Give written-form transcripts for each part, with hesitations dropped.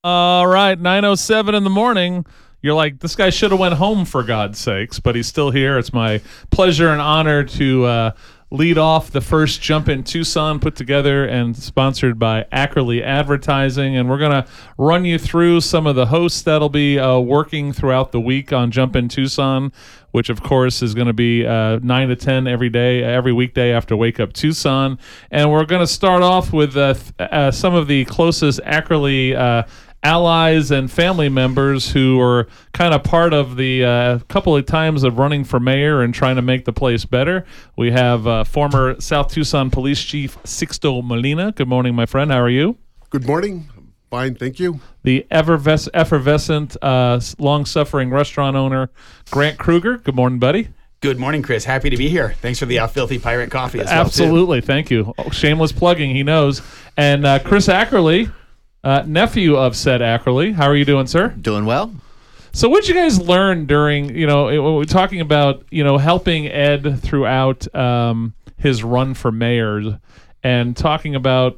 All right, 9:07 in the morning. You're like, this guy should have went home for God's sakes, but he's still here. It's my pleasure and honor to lead off the first Jump in Tucson put together and sponsored by Ackerly Advertising. And we're going to run you through some of the hosts that'll be working throughout the week on Jump in Tucson, which, of course, is going to be 9 to 10 every day, every weekday after Wake Up Tucson. And we're going to start off with some of the closest Ackerly allies and family members who are kind of part of the couple of times of running for mayor and trying to make the place better. We have former South Tucson Police Chief Sixto Molina. Good morning, my friend. How are you? Good morning. Fine, thank you. The effervescent, long-suffering restaurant owner, Grant Kruger. Good morning, buddy. Good morning, Chris. Happy to be here. Thanks for the Filthy Pirate coffee as well. Absolutely. Thank you. Oh, shameless plugging. He knows. And Chris Ackerly, nephew of said Ackerly. How are you doing, sir? Doing well. So what did you guys learn during, we're talking about, helping Ed throughout his run for mayor and talking about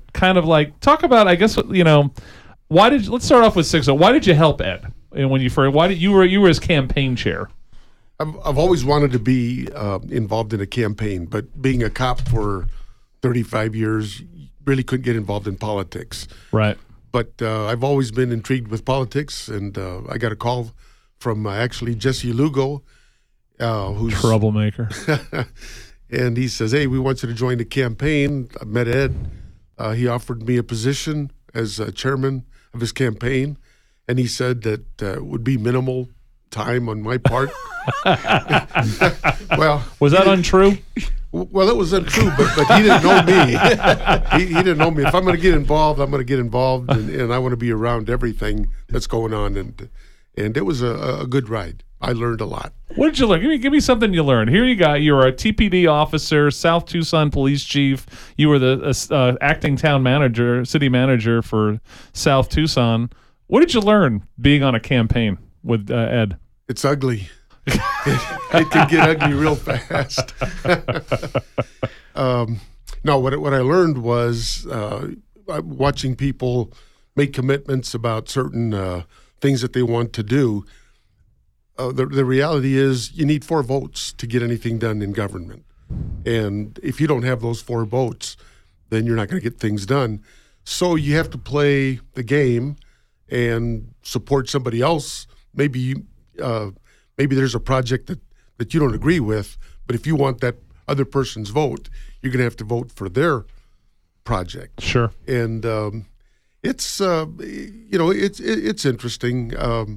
let's start off with Sixto. Why did you help Ed? And you were his campaign chair? I've always wanted to be involved in a campaign, but being a cop for 35 years, really couldn't get involved in politics. Right. But I've always been intrigued with politics, and I got a call from actually Jesse Lugo, who's troublemaker, and he says, "Hey, we want you to join the campaign." I met Ed. He offered me a position as chairman of his campaign, and he said that it would be minimal time on my part. Well, was that untrue? Well, it was untrue, but he didn't know me. He didn't know me. If I'm going to get involved, I'm going to get involved, and I want to be around everything that's going on. And it was a good ride. I learned a lot. What did you learn? Give me something you learned. Here you're a TPD officer, South Tucson Police Chief. You were the acting city manager for South Tucson. What did you learn being on a campaign with Ed? It's ugly. It can get ugly real fast. No, what I learned was watching people make commitments about certain things that they want to do. The reality is you need 4 votes to get anything done in government. And if you don't have those 4 votes, then you're not going to get things done. So you have to play the game and support somebody else. Maybe there's a project that you don't agree with, but if you want that other person's vote, you're going to have to vote for their project. Sure. And it's interesting.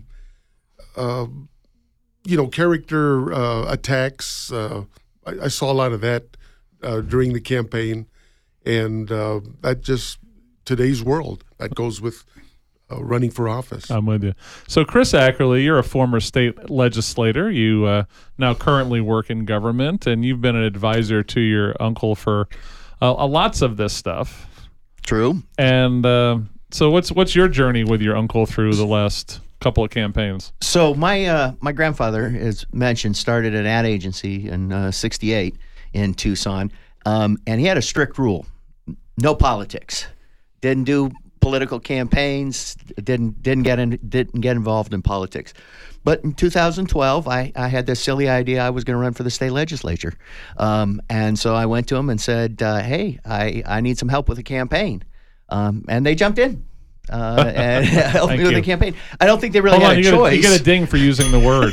Character attacks. I saw a lot of that during the campaign, and that just today's world. That goes with running for office. I'm with you. So, Chris Ackerly, you're a former state legislator. You now currently work in government, and you've been an advisor to your uncle for lots of this stuff. True. And so, what's your journey with your uncle through the last couple of campaigns? So, my grandfather, as mentioned, started an ad agency in '68 in Tucson, and he had a strict rule: no politics. Didn't do political campaigns, didn't get involved in politics. But in 2012, I had this silly idea I was going to run for the state legislature. And so I went to him and said, hey, I need some help with a campaign. And they jumped in and helped me with the campaign. I don't think they really had a choice. You get a ding for using the word.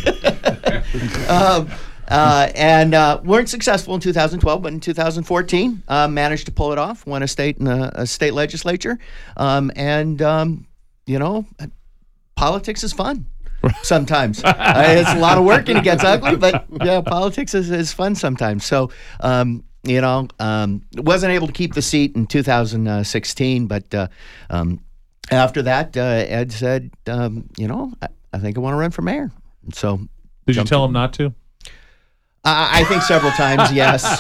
And weren't successful in 2012, but in 2014 managed to pull it off. Won a state in a state legislature, politics is fun. Sometimes it's a lot of work and it gets ugly, but yeah, politics is fun sometimes. So wasn't able to keep the seat in 2016, but after that, Ed said, I think I want to run for mayor. And so did you tell him not to? I think several times, yes.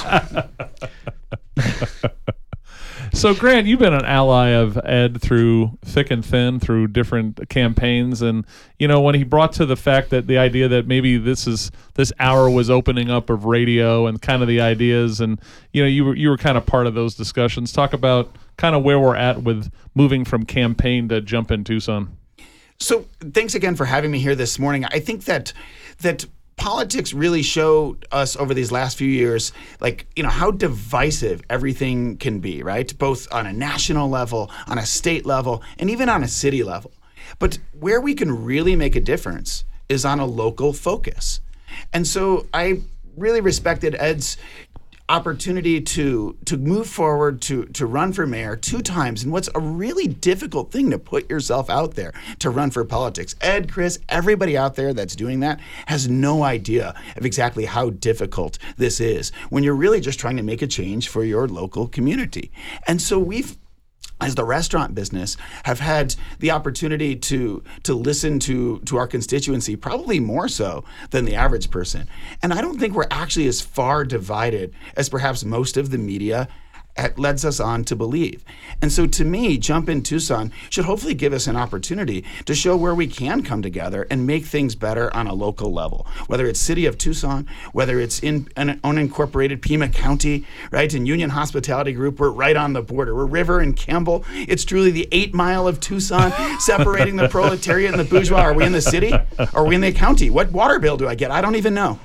So, Grant, you've been an ally of Ed through thick and thin, through different campaigns, and when he brought to the fact that the idea that maybe this hour was opening up of radio and kind of the ideas, and you were kind of part of those discussions. Talk about kind of where we're at with moving from campaign to Jump in Tucson. So thanks again for having me here this morning. I think that politics really showed us over these last few years, how divisive everything can be, right? Both on a national level, on a state level, and even on a city level. But where we can really make a difference is on a local focus. And so I really respected Ed's opportunity to move forward to run for mayor 2 times in what's a really difficult thing to put yourself out there to run for politics. Ed, Chris, everybody out there that's doing that has no idea of exactly how difficult this is when you're really just trying to make a change for your local community. And so we've, as the restaurant business, have had the opportunity to listen to our constituency, probably more so than the average person. And I don't think we're actually as far divided as perhaps most of the media leads us on to believe. And so to me, Jump in Tucson should hopefully give us an opportunity to show where we can come together and make things better on a local level, whether it's City of Tucson, whether it's in an unincorporated Pima County, right? In Union Hospitality Group, we're right on the border. We're River and Campbell. It's truly the 8 mile of Tucson separating the proletariat and the bourgeois. Are we in the city? Or are we in the county? What water bill do I get? I don't even know.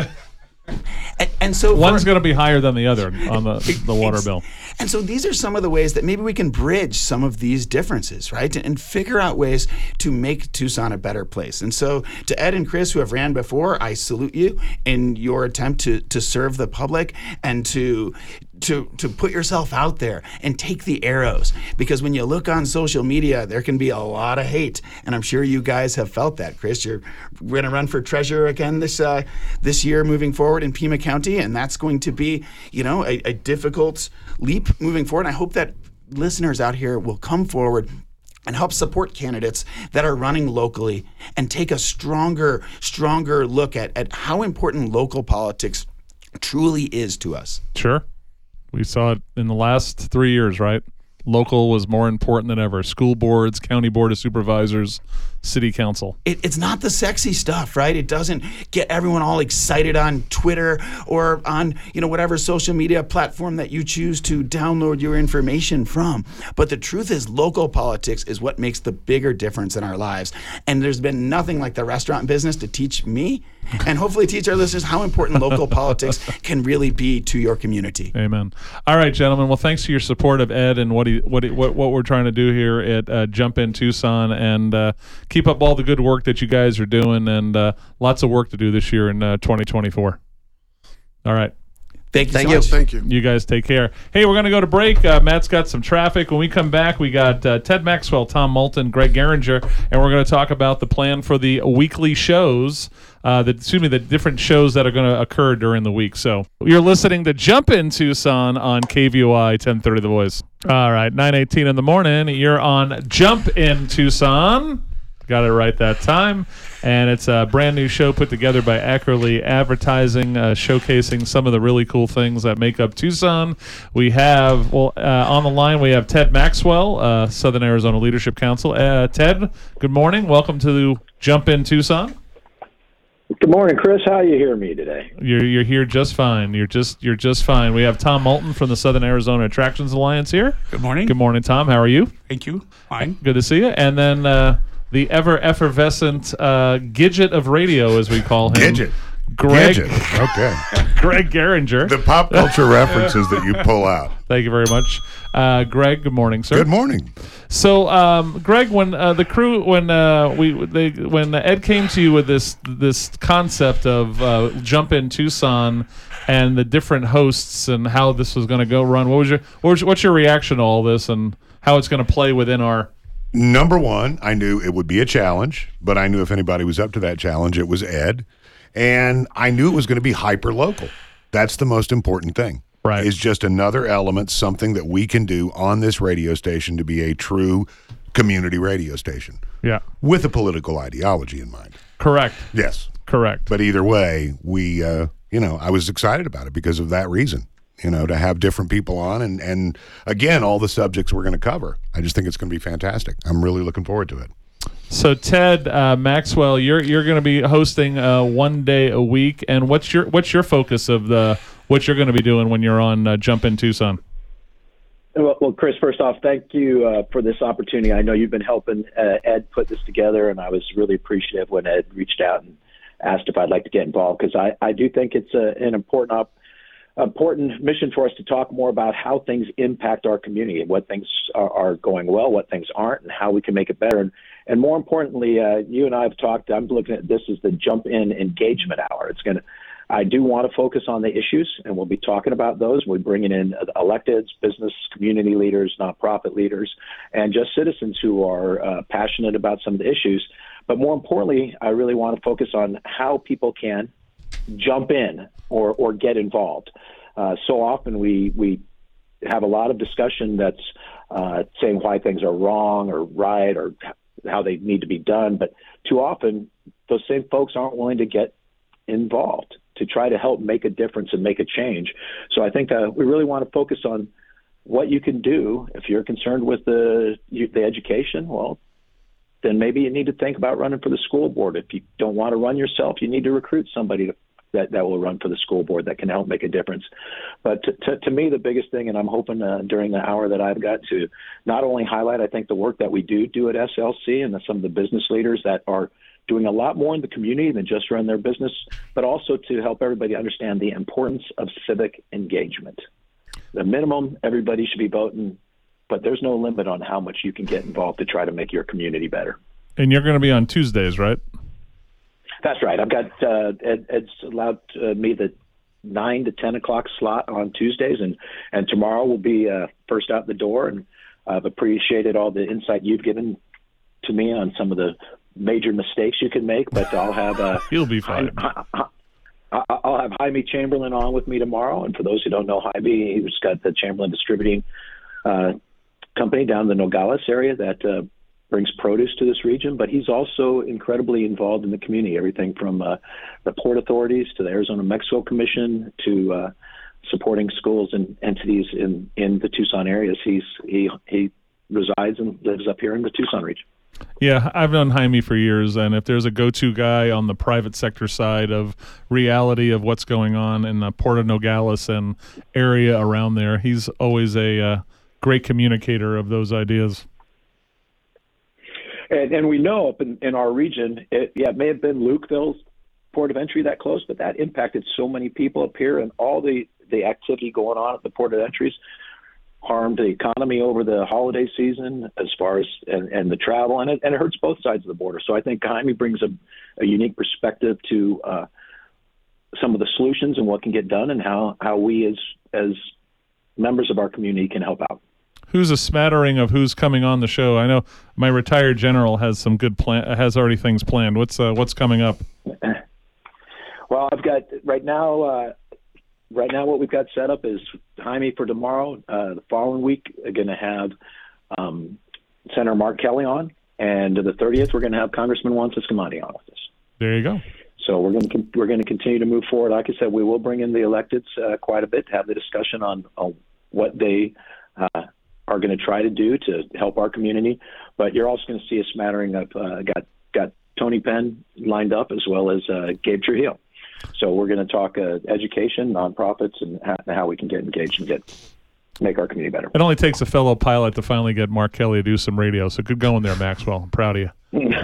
And so one's going to be higher than the other on the water bill. And so these are some of the ways that maybe we can bridge some of these differences, right? And figure out ways to make Tucson a better place. And so to Ed and Chris, who have ran before, I salute you in your attempt to serve the public and to put yourself out there and take the arrows. Because when you look on social media, there can be a lot of hate. And I'm sure you guys have felt that. Chris, you're going to run for treasurer again this year moving forward in Pima County. And that's going to be, a difficult leap moving forward. And I hope that listeners out here will come forward and help support candidates that are running locally and take a stronger look at how important local politics truly is to us. Sure. We saw it in the last 3 years, right? Local was more important than ever. School boards, county board of supervisors, city council. It's not the sexy stuff, right? It doesn't get everyone all excited on Twitter or on, whatever social media platform that you choose to download your information from. But the truth is, local politics is what makes the bigger difference in our lives. And there's been nothing like the restaurant business to teach me and hopefully teach our listeners how important local politics can really be to your community. Amen. All right, gentlemen. Well, thanks for your support of Ed and what we're trying to do here at Jump in Tucson, and keep up all the good work that you guys are doing, and lots of work to do this year in 2024. All right. Thank you so much. Thank you. You guys take care. Hey, we're going to go to break. Matt's got some traffic. When we come back, we got Ted Maxwell, Tom Moulton, Greg Geringer, and we're going to talk about the plan for the weekly shows, the different shows that are going to occur during the week. So you're listening to Jump in Tucson on KVOI 1030 The Voice. All right, 9:18 in the morning. You're on Jump in Tucson. Got it right that time. And it's a brand new show put together by Ackerley Advertising, showcasing some of the really cool things that make up Tucson. We have, on the line, we have Ted Maxwell, Southern Arizona Leadership Council. Ted, good morning. Welcome to Jump in Tucson. Good morning, Chris. How you hear me today? You're here just fine. You're just fine. We have Tom Moulton from the Southern Arizona Attractions Alliance here. Good morning. Good morning, Tom. How are you? Thank you. Fine. Good to see you. And then the ever-effervescent Gidget of radio, as we call him. Gidget. Greg. Gidget. Okay. Greg Geringer. The pop culture references that you pull out. Thank you very much. Greg, good morning, sir. Good morning. So, Greg, when the crew, when Ed came to you with this concept of Jump in Tucson and the different hosts and how this was going to go run, what's your reaction to all this and how it's going to play within our... Number one, I knew it would be a challenge, but I knew if anybody was up to that challenge, it was Ed. And I knew it was going to be hyper local. That's the most important thing. Right. It's just another element, something that we can do on this radio station to be a true community radio station. Yeah. With a political ideology in mind. Correct. Yes. Correct. But either way, we, I was excited about it because of that reason. To have different people on and again, all the subjects we're going to cover. I just think it's going to be fantastic. I'm really looking forward to it. So Ted Maxwell, you're going to be hosting one day a week, and what's your focus of what you're going to be doing when you're on Jump in Tucson? Well, Chris, first off, thank you for this opportunity. I know you've been helping Ed put this together, and I was really appreciative when Ed reached out and asked if I'd like to get involved, because I do think it's an important mission for us to talk more about how things impact our community and what things are going well, what things aren't, and how we can make it better. And more importantly, you and I have talked. I'm looking at this as the Jump In Engagement Hour. I do want to focus on the issues, and we'll be talking about those. We're bringing in electeds, business community leaders, nonprofit leaders, and just citizens who are passionate about some of the issues. But more importantly, I really want to focus on how people can jump in or get involved. So often we have a lot of discussion that's saying why things are wrong or right or how they need to be done. But too often, those same folks aren't willing to get involved to try to help make a difference and make a change. So I think we really want to focus on what you can do. If you're concerned with the education, well, then maybe you need to think about running for the school board. If you don't want to run yourself, you need to recruit somebody that will run for the school board that can help make a difference. But to me, the biggest thing, and I'm hoping during the hour that I've got to not only highlight, I think, the work that we do at SLC and some of the business leaders that are doing a lot more in the community than just run their business, but also to help everybody understand the importance of civic engagement. The minimum, everybody should be voting, but there's no limit on how much you can get involved to try to make your community better. And you're going to be on Tuesdays, right? That's right. I've got Ed's allowed me the 9 to 10 o'clock slot on Tuesdays, and tomorrow will be first out the door. And I've appreciated all the insight you've given to me on some of the major mistakes you can make. But I'll have You'll be fine. I'll have Jaime Chamberlain on with me tomorrow. And for those who don't know Jaime, he's got the Chamberlain Distributing company down in the Nogales area that brings produce to this region, but he's also incredibly involved in the community, everything from the port authorities to the Arizona-Mexico Commission to supporting schools and entities in the Tucson areas. He resides and lives up here in the Tucson region. Yeah, I've known Jaime for years, and if there's a go-to guy on the private sector side of reality of what's going on in the Port of Nogales and area around there, he's always a great communicator of those ideas. And we know up in our region, it may have been Lukeville's port of entry that closed, but that impacted so many people up here, and all the activity going on at the port of entries harmed the economy over the holiday season as far as and the travel, and it hurts both sides of the border. So I think Jaime brings a unique perspective to some of the solutions and what can get done, and how we as members of our community can help out. Who's a smattering of who's coming on the show? I know my retired general has some good has already things planned. What's coming up? Well, I've got right now what we've got set up is Jaime for tomorrow. The following week, we're going to have Senator Mark Kelly on, and the 30th, we're going to have Congressman Juan Ciscomandi on with us. There you go. So we're going to continue to move forward. Like I said, we will bring in the electeds quite a bit to have the discussion on what they are going to try to do to help our community. But you're also going to see a smattering of got Tony Penn lined up, as well as Gabe Trujillo. So we're going to talk education, nonprofits, and how we can get engaged and make our community better. It only takes a fellow pilot to finally get Mark Kelly to do some radio. So good going there, Maxwell. I'm proud of you.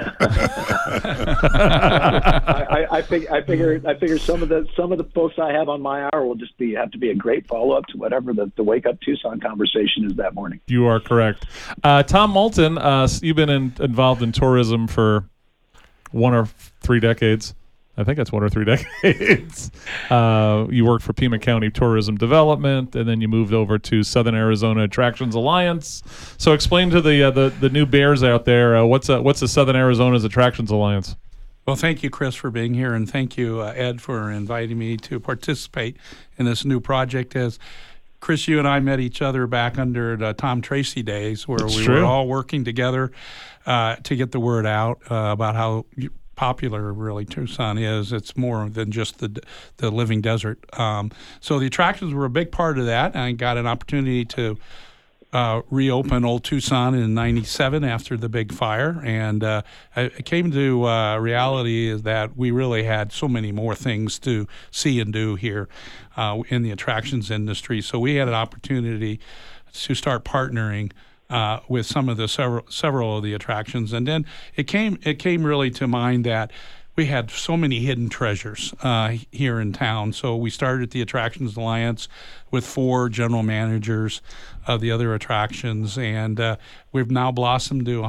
I figure some of the folks I have on my hour will just have to be a great follow up to whatever the Wake Up Tucson conversation is that morning. You are correct. Tom Moulton, you've been involved in tourism for 1 or 3 decades. I think that's 1 or 3 decades. You worked for Pima County Tourism Development, and then you moved over to Southern Arizona Attractions Alliance. So explain to the new bears out there, what's the Southern Arizona's Attractions Alliance? Well, thank you, Chris, for being here, and thank you, Ed, for inviting me to participate in this new project. As Chris, you and I met each other back under the Tom Tracy days, where we were all working together to get the word out about how popular really Tucson is. It's more than just the living desert. So the attractions were a big part of that. I got an opportunity to reopen Old Tucson in '97 after the big fire, and I came to reality is that we really had so many more things to see and do here in the attractions industry. So we had an opportunity to start partnering with some of the several of the attractions. And then it came really to mind that we had so many hidden treasures here in town. So we started the Attractions Alliance with 4 general managers of the other attractions, and we've now blossomed to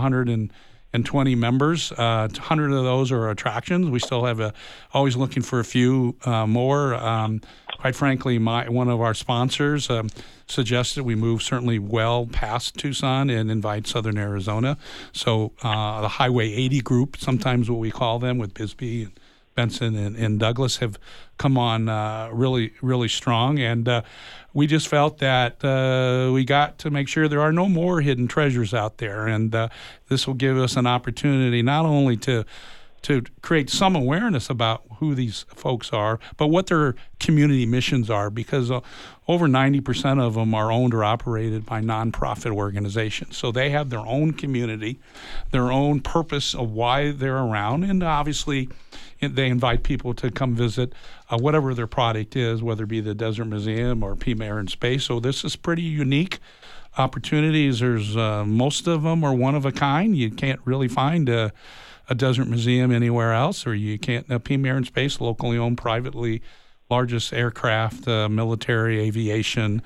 120 members. 100 of those are attractions. We still have always looking for a few more. Quite frankly, one of our sponsors suggested we move certainly well past Tucson and invite Southern Arizona. So the Highway 80 group, sometimes what we call them, with Bisbee and Benson and Douglas, have come on really, really strong. And we just felt that we got to make sure there are no more hidden treasures out there. And this will give us an opportunity not only to create some awareness about who these folks are, but what their community missions are, because over 90% of them are owned or operated by nonprofit organizations. So they have their own community, their own purpose of why they're around, and obviously they invite people to come visit whatever their product is, whether it be the Desert Museum or Peam Air and Space. So this is pretty unique opportunities. There's most of them are one of a kind. You can't really find a Desert Museum anywhere else, or you can't. Peam Air and Space, locally owned, privately, largest aircraft, military aviation.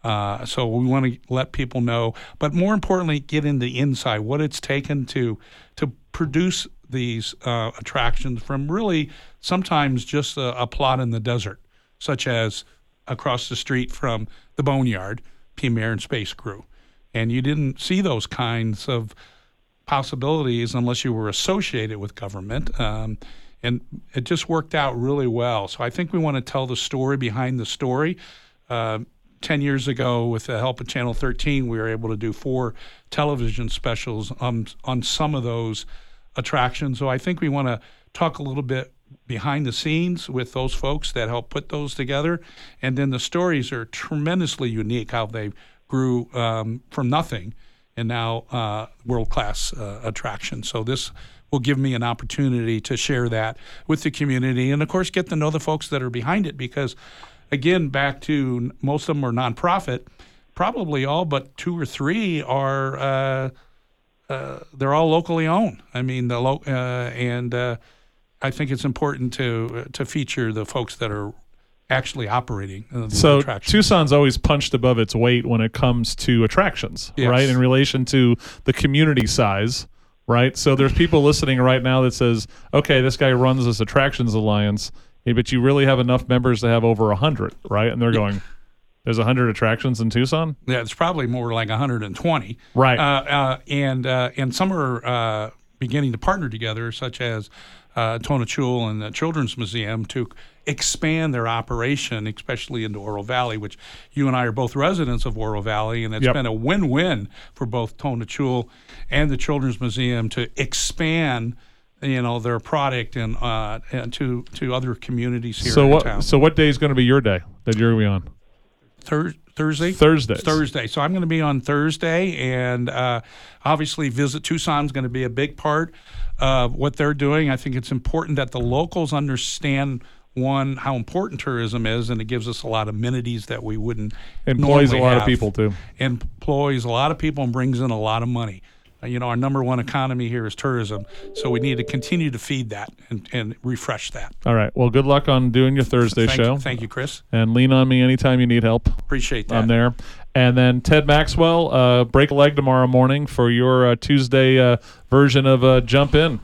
So we want to let people know, but more importantly, get in the inside, what it's taken to produce these attractions from really sometimes just a plot in the desert, such as across the street from the Boneyard, Peam Air and Space grew. And you didn't see those kinds of possibilities unless you were associated with government, and it just worked out really well. So I think we want to tell the story behind the story. 10 years ago, with the help of Channel 13, we were able to do 4 television specials on some of those attractions. So I think we want to talk a little bit behind the scenes with those folks that helped put those together, and then the stories are tremendously unique, how they grew from nothing and now world-class attraction. So this will give me an opportunity to share that with the community and, of course, get to know the folks that are behind it because, again, back to most of them are nonprofit. Probably all but 2 or 3 are they're all locally owned. I mean, I think it's important to feature the folks that are actually operating so attractions. Tucson's always punched above its weight when it comes to attractions, yes, right, in relation to the community size, right? So there's people listening right now that says, okay, this guy runs this Attractions Alliance, but you really have enough members to have over 100, right? And they're going, there's 100 attractions in Tucson? Yeah, it's probably more like 120. Right. And some are beginning to partner together, such as Tonatiuh and the Children's Museum, to expand their operation, especially into Oro Valley, which you and I are both residents of Oro Valley, and it's been a win-win for both Tonatiuh and the Children's Museum to expand, their product and to other communities here in town. So what day is going to be your day that you're going to be on? Thursday? Thursday. So I'm going to be on Thursday, and obviously Visit Tucson is going to be a big part of what they're doing. I think it's important that the locals understand, one, how important tourism is, and it gives us a lot of amenities that we wouldn't employs normally a lot have. of people, too. Employs a lot of people and brings in a lot of money. Our number one economy here is tourism, so we need to continue to feed that and refresh that. All right. Well, good luck on doing your Thursday show. Thank you, Chris. And lean on me anytime you need help. Appreciate that. I'm there. And then Ted Maxwell, break a leg tomorrow morning for your Tuesday version of Jump In.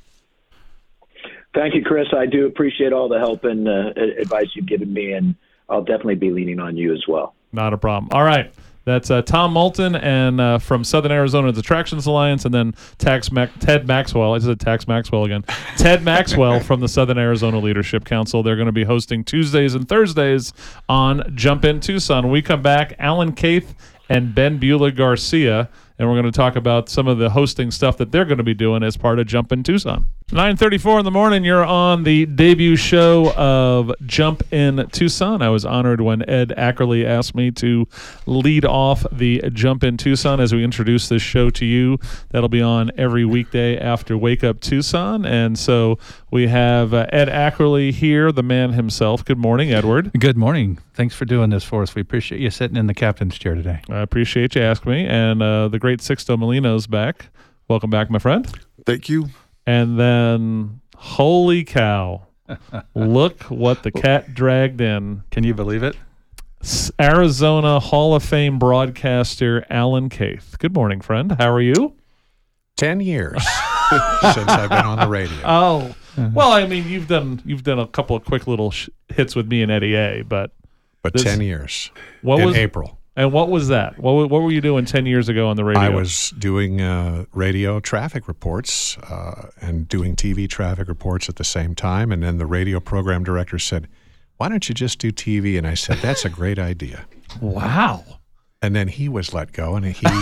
Thank you, Chris. I do appreciate all the help and advice you've given me, and I'll definitely be leaning on you as well. Not a problem. All right. That's Tom Moulton and from Southern Arizona's Attractions Alliance, and then Ted Maxwell. I just said Tax Maxwell again. Ted Maxwell from the Southern Arizona Leadership Council. They're going to be hosting Tuesdays and Thursdays on Jump In Tucson. When we come back, Alan Kaith and Ben Beulah Garcia, and we're going to talk about some of the hosting stuff that they're going to be doing as part of Jump In Tucson. 9:34 in the morning, you're on the debut show of Jump in Tucson. I was honored when Ed Ackerley asked me to lead off the Jump in Tucson as we introduce this show to you. That'll be on every weekday after Wake Up Tucson. And so we have Ed Ackerley here, the man himself. Good morning, Edward. Good morning. Thanks for doing this for us. We appreciate you sitting in the captain's chair today. I appreciate you asking me. And the great Sixto Molino's back. Welcome back, my friend. Thank you. And then, holy cow, look what the cat dragged in. Can you believe it? Arizona Hall of Fame broadcaster Alan Keith. Good morning, friend. How are you? 10 years since I've been on the radio. Oh, well, I mean, you've done a couple of quick little hits with me and Eddie A, but 10 years in April. And what was that? What were you doing 10 years ago on the radio? I was doing radio traffic reports and doing TV traffic reports at the same time. And then the radio program director said, "Why don't you just do TV?" And I said, "That's a great idea." Wow. And then he was let go, and he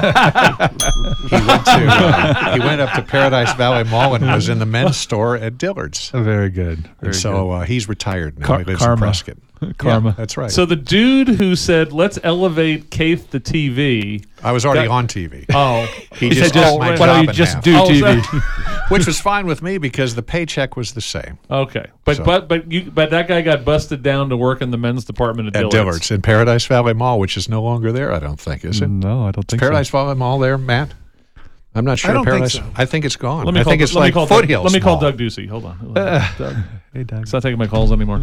went up to Paradise Valley Mall and was in the men's store at Dillard's. Very good. He's retired now. He lives karma. in Prescott. Karma. Yeah, that's right. So the dude who said, "Let's elevate Keith to TV." I was already on TV. Oh, he just said, cut my "Why job don't you in just half." do TV?" Which was fine with me because the paycheck was the same. Okay, but that guy got busted down to work in the men's department at Dillard's in Paradise Valley Mall, which is no longer there. I don't think, is it? No, I don't think Paradise Valley Mall there, Matt? I'm not sure. I don't Paradise. think so. I think it's gone. Let me call Foothills. Let me call Mall. Doug Ducey. Hold on. Doug. Hey, Doug. It's not taking my calls anymore.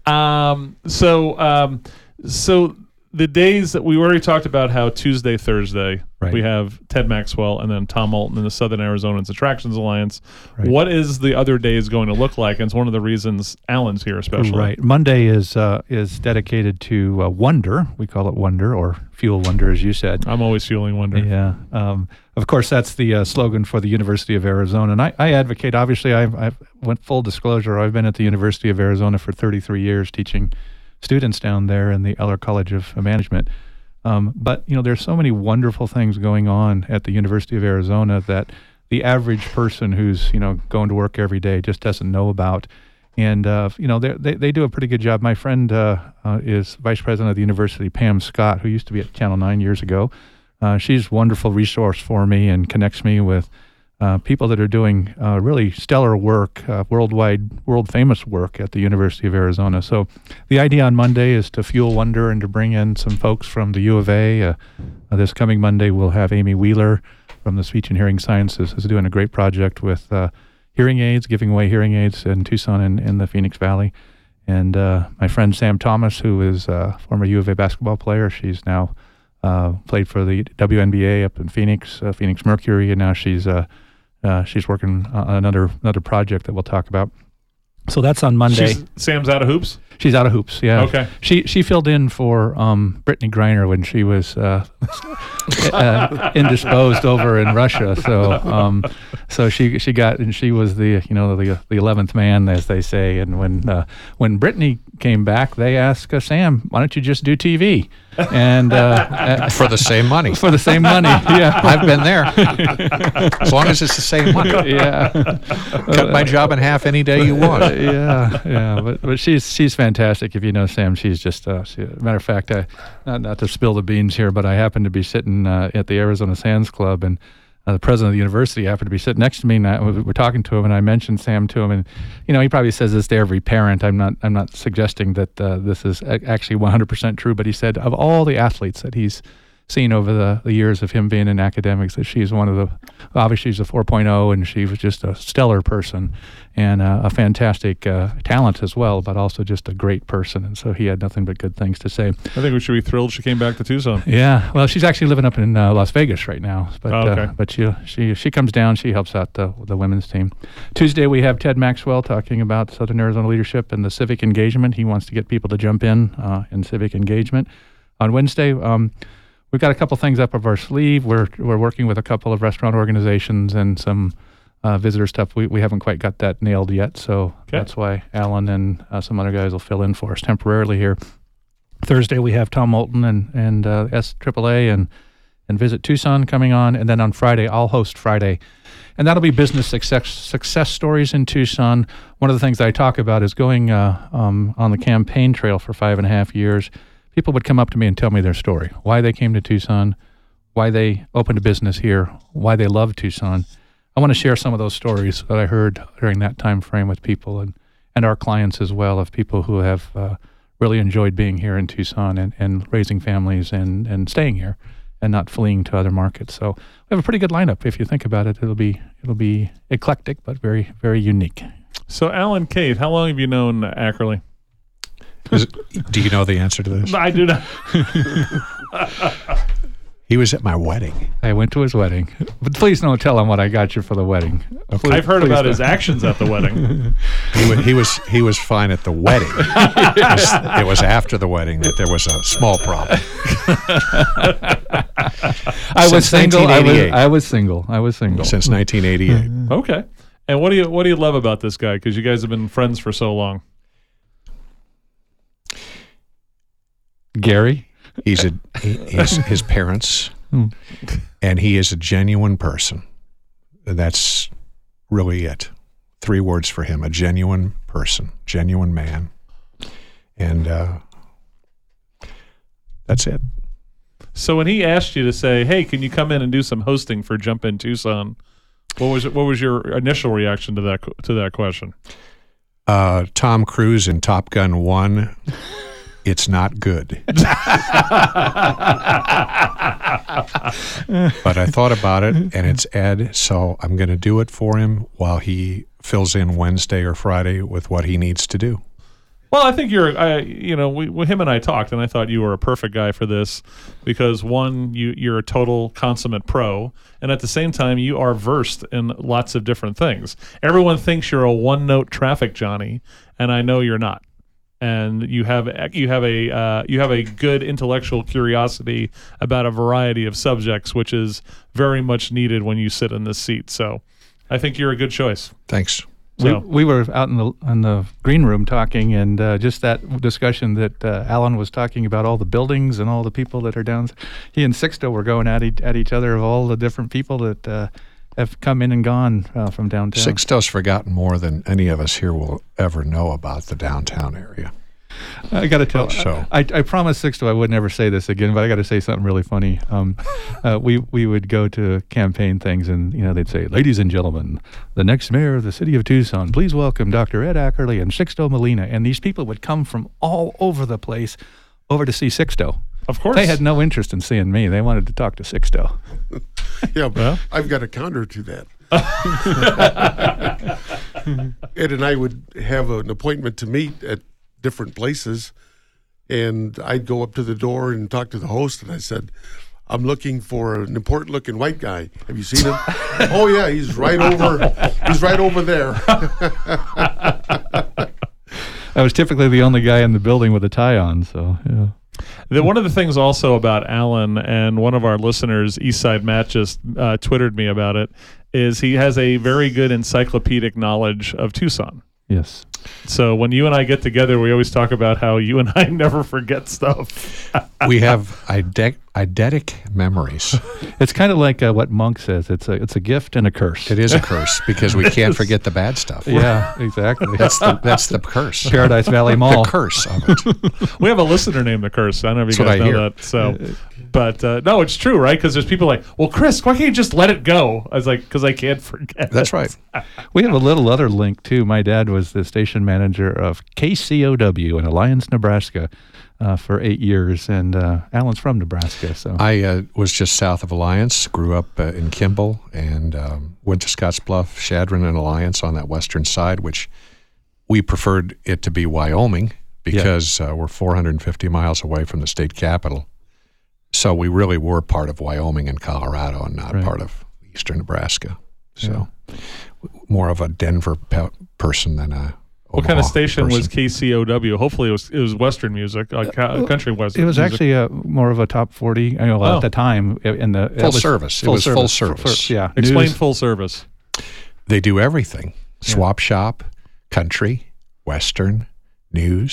So the days that we already talked about how Tuesday, Thursday, Right. we have Ted Maxwell and then Tom Moulton in the Southern Arizonans Attractions Alliance. Right. What is the other days going to look like? And it's one of the reasons Alan's here especially. Right. Monday is dedicated to Wonder. We call it Wonder, or Fuel Wonder, as you said. I'm always fueling wonder. Yeah. Of course, that's the slogan for the University of Arizona. And I advocate, obviously, I've went full disclosure. I've been at the University of Arizona for 33 years teaching students down there in the Eller College of Management. But, there's so many wonderful things going on at the University of Arizona that the average person who's, going to work every day just doesn't know about. And, they do a pretty good job. My friend is vice president of the university, Pam Scott, who used to be at Channel 9 years ago. She's a wonderful resource for me and connects me with people that are doing really stellar work, world famous work at the University of Arizona. So the idea on Monday is to fuel wonder and to bring in some folks from the U of A. This coming Monday, we'll have Amy Wheeler from the Speech and Hearing Sciences is doing a great project with hearing aids, giving away hearing aids in Tucson and in the Phoenix Valley. And my friend Sam Thomas, who is a former U of A basketball player, she's now played for the WNBA up in Phoenix, Phoenix Mercury, and now she's working on another project that we'll talk about. So that's on Monday. Sam's out of hoops? She's out of hoops, yeah. Okay. She filled in for Brittany Griner when she was indisposed over in Russia. So she got, and she was the 11th man, as they say. And when Brittany came back, they asked Sam, "Why don't you just do TV?" And For the same money. For the same money, yeah. I've been there. As long as it's the same money. Yeah. Cut my job in half any day you want. Yeah. But she's fantastic. If you know Sam, she's just matter of fact, not to spill the beans here, but I happened to be sitting at the Arizona Sands Club, and the president of the university happened to be sitting next to me, and we're talking to him, and I mentioned Sam to him, and he probably says this to every parent. I'm not suggesting that this is actually 100% true, but he said of all the athletes that he's seen over the years of him being in academics, that she's one of the, obviously she's a 4.0, and she was just a stellar person and a fantastic talent as well, but also just a great person. And so he had nothing but good things to say. I think we should be thrilled she came back to Tucson. Yeah, well, she's actually living up in Las Vegas right now, but okay. But she comes down, she helps out the women's team. Tuesday we have Ted Maxwell talking about Southern Arizona leadership and the civic engagement. He wants to get people to jump in civic engagement. On Wednesday, we've got a couple things up our sleeve. We're working with a couple of restaurant organizations and some visitor stuff. We haven't quite got that nailed yet, so that's why Alan and some other guys will fill in for us temporarily here. Thursday we have Tom Moulton and SAAA and Visit Tucson coming on, and then on Friday I'll host Friday, and that'll be business success stories in Tucson. One of the things that I talk about is going on the campaign trail for 5.5 years. People would come up to me and tell me their story, why they came to Tucson, why they opened a business here, why they love Tucson. I want to share some of those stories that I heard during that time frame with people and our clients as well, of people who have really enjoyed being here in Tucson and raising families and staying here and not fleeing to other markets. So we have a pretty good lineup. If you think about it, it'll be eclectic, but very, very unique. So Alan Cate, how long have you known Ackerly? Do you know the answer to this? I do not. He was at my wedding. I went to his wedding. But please don't tell him what I got you for the wedding. I've heard about his actions at the wedding. He was fine at the wedding. It was after the wedding that there was a small problem. I was single. I was single. Since 1988. Okay. And what do you love about this guy? Because you guys have been friends for so long. Gary? He's his parents, and he is a genuine person. That's really it. 3 words for him: a genuine person, genuine man, and that's it. So when he asked you to say, "Hey, can you come in and do some hosting for Jump In Tucson?" What was your initial reaction to that question? Tom Cruise in Top Gun 1. It's not good. But I thought about it, and it's Ed, so I'm going to do it for him while he fills in Wednesday or Friday with what he needs to do. Well, I think him and I talked, and I thought you were a perfect guy for this because, one, you're a total consummate pro, and at the same time, you are versed in lots of different things. Everyone thinks you're a one-note traffic Johnny, and I know you're not. And you have a good intellectual curiosity about a variety of subjects, which is very much needed when you sit in this seat. So, I think you're a good choice. Thanks. So. We were out in the green room talking, and just that discussion that Alan was talking about all the buildings and all the people that are down. He and Sixto were going at each other of all the different people that have come in and gone from downtown. Sixto's forgotten more than any of us here will ever know about the downtown area. I got to tell. So I promised Sixto I would never say this again, but I got to say something really funny. We would go to campaign things, and they'd say, "Ladies and gentlemen, the next mayor of the city of Tucson, please welcome Dr. Ed Ackerly and Sixto Molina." And these people would come from all over the place over to see Sixto. Of course, they had no interest in seeing me. They wanted to talk to Sixto. Yeah, but I've got a counter to that. Ed and I would have an appointment to meet at different places, and I'd go up to the door and talk to the host, and I said, "I'm looking for an important-looking white guy. Have you seen him?" "Oh yeah, he's right over there." I was typically the only guy in the building with a tie on, so yeah. One of the things also about Alan, and one of our listeners, Eastside Matt, just Twittered me about it, is he has a very good encyclopedic knowledge of Tucson. Yes. So when you and I get together, we always talk about how you and I never forget stuff. We have eidetic memories. It's kind of like what Monk says. It's a gift and a curse. It is a curse because we can't forget the bad stuff. Yeah, exactly. That's the curse. Paradise Valley Mall. The curse of it. We have a listener named the Curse. I don't know if you guys know that. So, but no, it's true, right? Because there's people like, "Well, Chris, why can't you just let it go?" I was like, "Because I can't forget." That's right. We have a little other link too. My dad was the station manager of KCOW in Alliance, Nebraska, for 8 years, and Alan's from Nebraska. So I was just south of Alliance, grew up in Kimball, and went to Scottsbluff, Chadron, and Alliance on that western side, which we preferred it to be Wyoming because we're 450 miles away from the state capital. So we really were part of Wyoming and Colorado and not part of eastern Nebraska. So more of a Denver person than a What kind of station person. was KCOW? Hopefully it was Western music, country Western. It was music. actually more of a top 40. At the time, in the full service. It was full service. Explain News. full service. They do everything: swap shop, country, Western, news,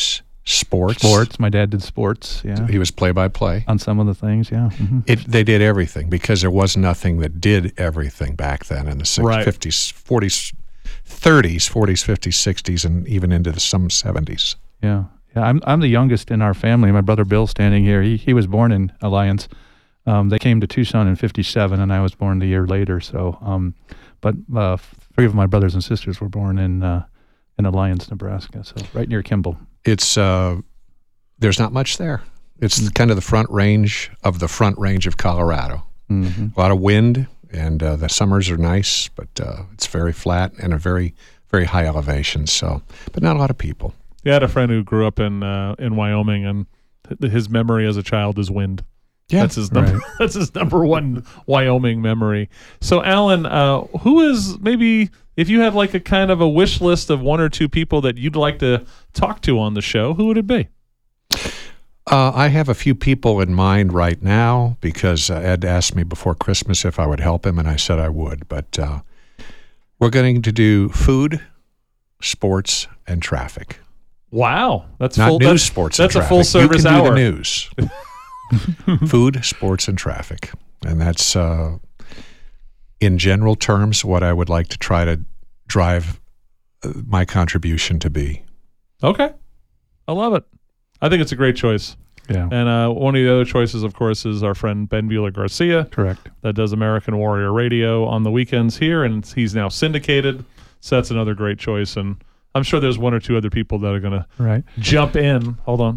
sports. My dad did sports. Yeah, He was play-by-play. on some of the things. Yeah. They did everything because there was nothing that did everything back then in the Right. 50s, 40s, 30s, 40s, 50s, 60s, and even into some 70s. Yeah. I'm the youngest in our family. My brother Bill, standing here, he was born in Alliance. They came to Tucson in '57, and I was born the year later. So, but 3 of my brothers and sisters were born in Alliance, Nebraska. So right near Kimball. It's there's not much there. It's kind of the front range of Colorado. Mm-hmm. A lot of wind, and the summers are nice, but it's very flat and a very, very high elevation. So, but not a lot of people. I had a friend who grew up in Wyoming, and his memory as a child is wind. Yeah, that's his number. right. That's his number one Wyoming memory. So, Alan, who is, maybe if you have like a kind of a wish list of 1 or 2 people that you'd like to talk to on the show, who would it be? I have a few people in mind right now because Ed asked me before Christmas if I would help him, and I said I would. But we're going to do food, sports, and traffic. Wow, that's Not full, news, that's, sports, That's and a traffic. full service you can hour. do the news. Food, sports, and traffic, and that's in general terms what I would like to try to drive my contribution to be. Okay, I love it. I think it's a great choice. Yeah. And one of the other choices, of course, is our friend Ben Bueller-Garcia. Correct. That does American Warrior Radio on the weekends here, and he's now syndicated. So that's another great choice. And I'm sure there's 1 or 2 other people that are going to Right. jump in. Hold on.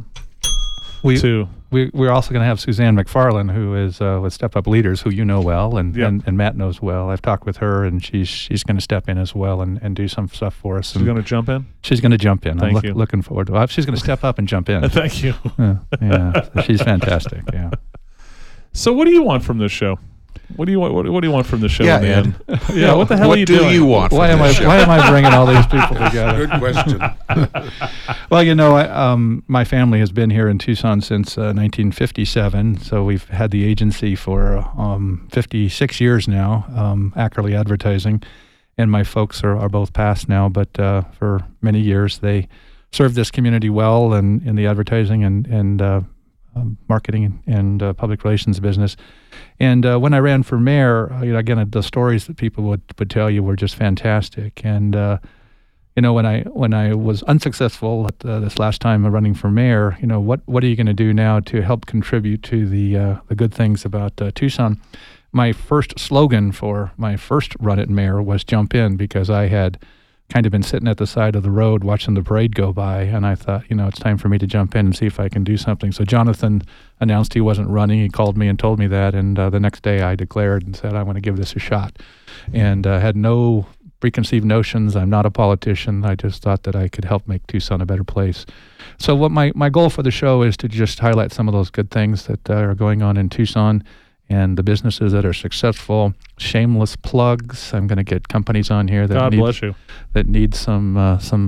We're also going to have Suzanne McFarland, who is with Step Up Leaders, who you know well, and Matt knows well. I've talked with her, and she's going to step in as well and do some stuff for us. She's going to jump in? She's going to jump in. Thank I'm you. looking forward to it. She's going to step up and jump in. Thank you. Yeah, so she's fantastic. Yeah. So what do you want from this show? What do you want? What do you want from the show? Yeah, in the Ed. end? Yeah. What the hell are you doing? What do you want from Why am this show? I bringing all these people together? Good question. Well, my family has been here in Tucson since 1957, so we've had the agency for 56 years now, Ackerley Advertising, and my folks are both passed now, but for many years they served this community well in the advertising and marketing and public relations business. And when I ran for mayor, again, the stories that people would tell you were just fantastic. And when I was unsuccessful at this last time of running for mayor, what are you going to do now to help contribute to the good things about Tucson? My first slogan for my first run at mayor was "Jump in," because I had kind of been sitting at the side of the road watching the parade go by, and I thought, it's time for me to jump in and see if I can do something. So Jonathan announced he wasn't running. He called me and told me that, and the next day I declared and said I want to give this a shot, and had no preconceived notions. I'm not a politician. I just thought that I could help make Tucson a better place. So what my goal for the show is to just highlight some of those good things that are going on in Tucson and the businesses that are successful. Shameless plugs. I'm going to get companies on here that God bless you. That need some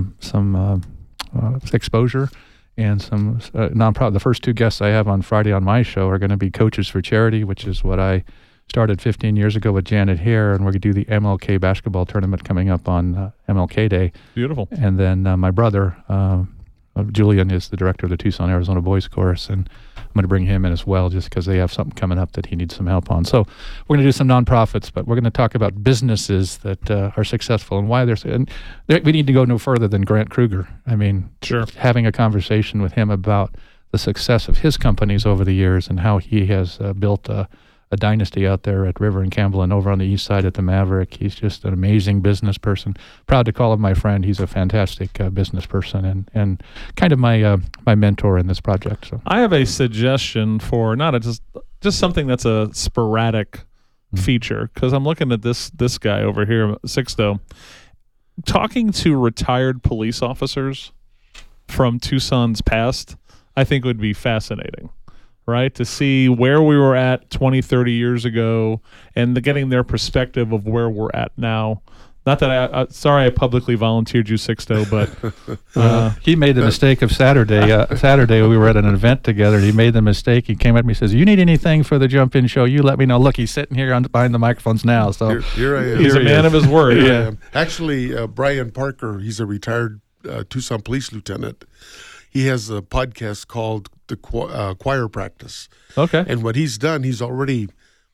exposure and some nonprofit. The first 2 guests I have on Friday on my show are going to be Coaches for Charity, which is what I started 15 years ago with Janet Hare, and we're going to do the MLK basketball tournament coming up on MLK Day. Beautiful. And then my brother, Julian, is the director of the Tucson, Arizona Boys Chorus, and I'm going to bring him in as well just because they have something coming up that he needs some help on. So we're going to do some nonprofits, but we're going to talk about businesses that are successful and why we need to go no further than Grant Kruger. I mean, Sure. Having a conversation with him about the success of his companies over the years and how he has built a dynasty out there at River and Campbell and over on the east side at the Maverick. He's just an amazing business person. Proud to call him my friend. He's a fantastic business person and kind of my mentor in this project. So I have a suggestion for just something that's a sporadic feature, because I'm looking at this guy over here, Sixto, talking to retired police officers from Tucson's past. I think would be fascinating. Right, to see where we were at 20, 30 years ago and getting their perspective of where we're at now. Not that sorry I publicly volunteered you, Sixto, but he made the mistake of Saturday. Saturday we were at an event together. And he made the mistake. He came at me and says, "You need anything for the Jump In show? You let me know." Look, he's sitting here behind the microphones now. So Here I am. he's a man of his word. Here I Yeah. am. Actually, Brian Parker, he's a retired Tucson police lieutenant. he has a podcast called the Choir Practice. Okay. And what he's done, he's already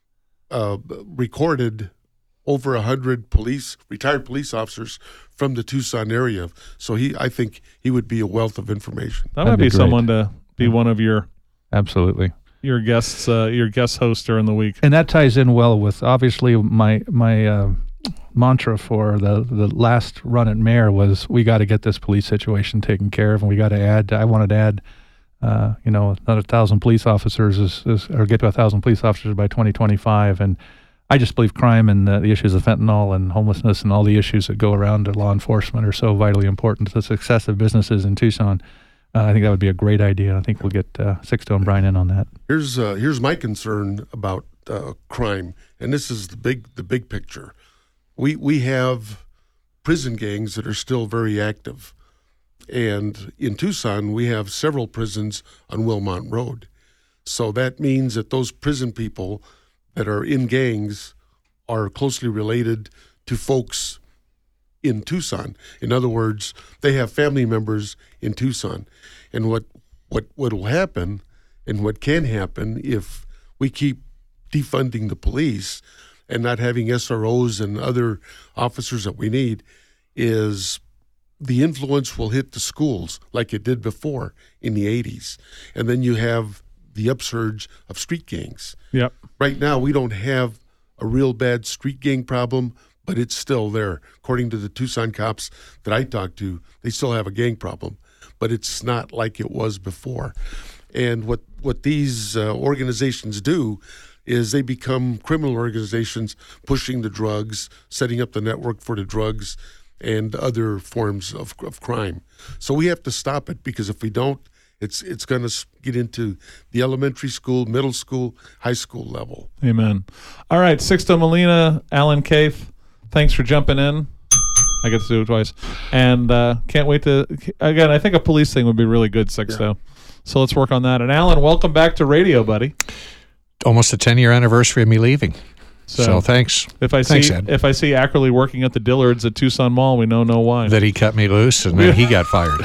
recorded over 100 retired police officers from the Tucson area. So I think he would be a wealth of information. That might be someone to be one of your absolutely your guests, your guest host during the week. And that ties in well with obviously my mantra for the last run at mayor was we got to get this police situation taken care of, and we got to add. I wanted to add, another 1,000 police officers or get to 1,000 police officers by 2025, and I just believe crime and the issues of fentanyl and homelessness and all the issues that go around law enforcement are so vitally important to the success of businesses in Tucson. I think that would be a great idea. I think we'll get Sixto and Brian in on that. Here's my concern about crime, and this is the big picture. We have prison gangs that are still very active, and in Tucson we have several prisons on Wilmont Road. So that means that those prison people that are in gangs are closely related to folks in Tucson. In other words, they have family members in Tucson. And what will happen, and what can happen if we keep defunding the police and not having SROs and other officers that we need, is the influence will hit the schools like it did before in the 80s. And then you have the upsurge of street gangs. Yep. Right now, we don't have a real bad street gang problem, but it's still there. According to the Tucson cops that I talked to, they still have a gang problem, but it's not like it was before. And what these organizations do is they become criminal organizations pushing the drugs, setting up the network for the drugs and other forms of crime. So we have to stop it, because if we don't, it's going to get into the elementary school, middle school, high school level. Amen. All right, Sixto Molina, Alan Keith, thanks for jumping in. I get to do it twice. And can't wait to, again, I think a police thing would be really good, Sixto. Yeah. So let's work on that. And Alan, welcome back to radio, buddy. Almost a 10-year anniversary of me leaving. So thanks. Thanks, Ed. If I see Ackerley working at the Dillards at Tucson Mall, we know why. That he cut me loose and then he got fired.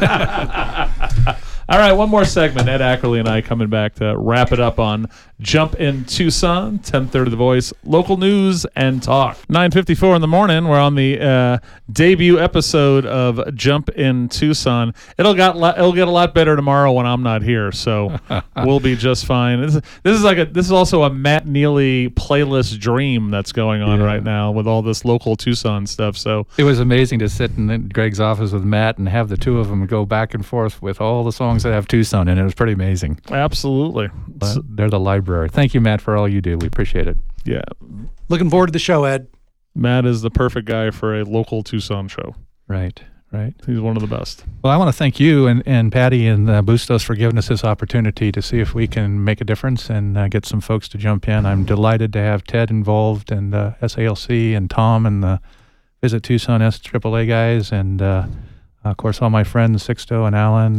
All right, one more segment. Ed Ackerley and I coming back to wrap it up on Jump in Tucson, 10:30 The Voice, local news and talk. 9:54 in the morning. We're on the debut episode of Jump in Tucson. It'll get a lot better tomorrow when I'm not here, so we'll be just fine. This is also a Matt Neely playlist dream that's going on right now with all this local Tucson stuff. So it was amazing to sit in Greg's office with Matt and have the two of them go back and forth with all the songs that have Tucson in it. It was pretty amazing. Absolutely. But they're the library. Thank you, Matt, for all you do. We appreciate it. Yeah. Looking forward to the show, Ed. Matt is the perfect guy for a local Tucson show. Right. He's one of the best. Well, I want to thank you and Patty and Bustos for giving us this opportunity to see if we can make a difference and get some folks to jump in. I'm delighted to have Ted involved and SALC and Tom and the Visit Tucson SAAA guys and, of course, all my friends, Sixto and Alan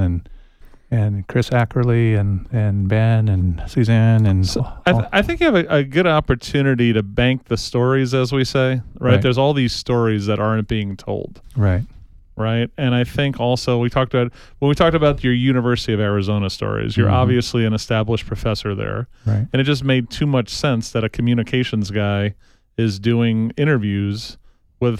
and Chris Ackerley and Ben and Suzanne and I think you have a good opportunity to bank the stories, as we say, right? There's all these stories that aren't being told, right? And I think also we talked about your University of Arizona stories. You're obviously an established professor there, right? And it just made too much sense that a communications guy is doing interviews with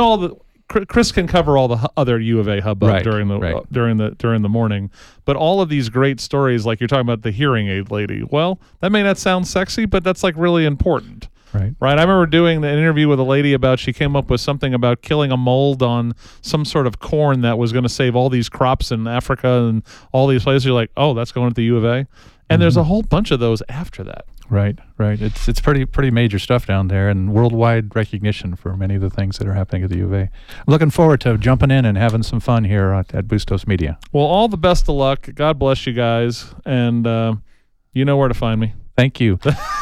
Chris can cover all the other U of A hubbub during the morning, but all of these great stories, like you're talking about the hearing aid lady. Well, that may not sound sexy, but that's like really important, right? I remember doing an interview with a lady about she came up with something about killing a mold on some sort of corn that was going to save all these crops in Africa and all these places. You're like, oh, that's going to the U of A, and there's a whole bunch of those after that. Right. It's pretty major stuff down there, and worldwide recognition for many of the things that are happening at the U of A. I'm looking forward to jumping in and having some fun here at Bustos Media. Well, all the best of luck. God bless you guys, and you know where to find me. Thank you.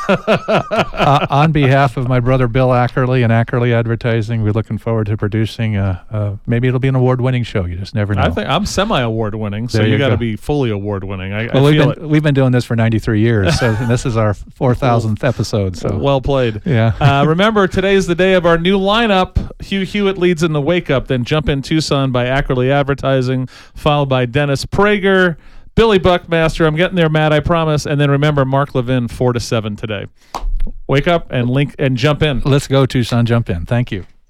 On behalf of my brother Bill Ackerley and Ackerley Advertising, we're looking forward to producing maybe it'll be an award-winning show. You just never know. I think I'm semi-award-winning, so There you you got to go. be fully award-winning. We've been doing this for 93 years, so this is our 4,000th episode. So well played. Yeah. Remember, today's the day of our new lineup. Hugh Hewitt leads in the Wake Up, then Jump in Tucson by Ackerley Advertising, followed by Dennis Prager, Billy Buckmaster. I'm getting there, Matt, I promise. And then remember, Mark Levin, 4 to 7 today. Wake up and jump in. Let's go, Tucson. Jump in. Thank you.